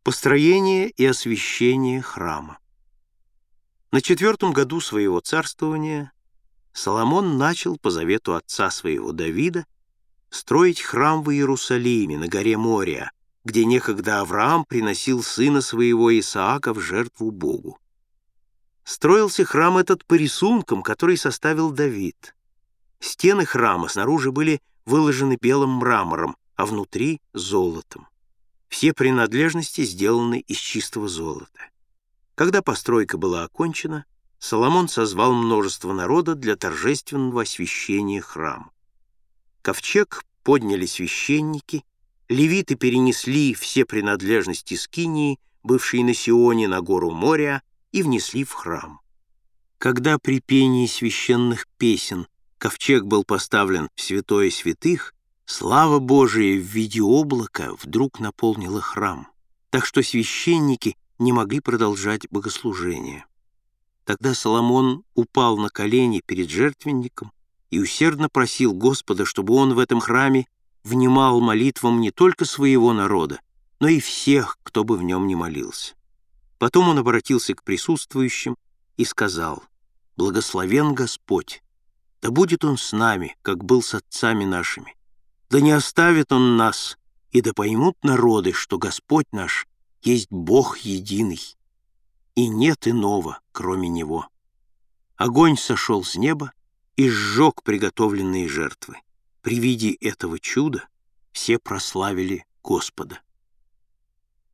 Построение и освящение храма. На 4-м году своего царствования Соломон начал по завету отца своего Давида строить храм в Иерусалиме на горе Мория, где некогда Авраам приносил сына своего Исаака в жертву Богу. Строился храм этот по рисункам, который составил Давид. Стены храма снаружи были выложены белым мрамором, а внутри — золотом. Все принадлежности сделаны из чистого золота. Когда постройка была окончена, Соломон созвал множество народа для торжественного освящения храма. Ковчег подняли священники, левиты перенесли все принадлежности скинии, бывшей на Сионе, на гору Мория, и внесли в храм. Когда при пении священных песен ковчег был поставлен в святое святых, слава Божия в виде облака вдруг наполнила храм, так что священники не могли продолжать богослужение. Тогда Соломон упал на колени перед жертвенником и усердно просил Господа, чтобы он в этом храме внимал молитвам не только своего народа, но и всех, кто бы в нем не молился. Потом он обратился к присутствующим и сказал: «Благословен Господь, да будет Он с нами, как был с отцами нашими. Да не оставит Он нас, и да поймут народы, что Господь наш есть Бог единый, и нет иного, кроме Него». Огонь сошел с неба и сжег приготовленные жертвы. При виде этого чуда все прославили Господа.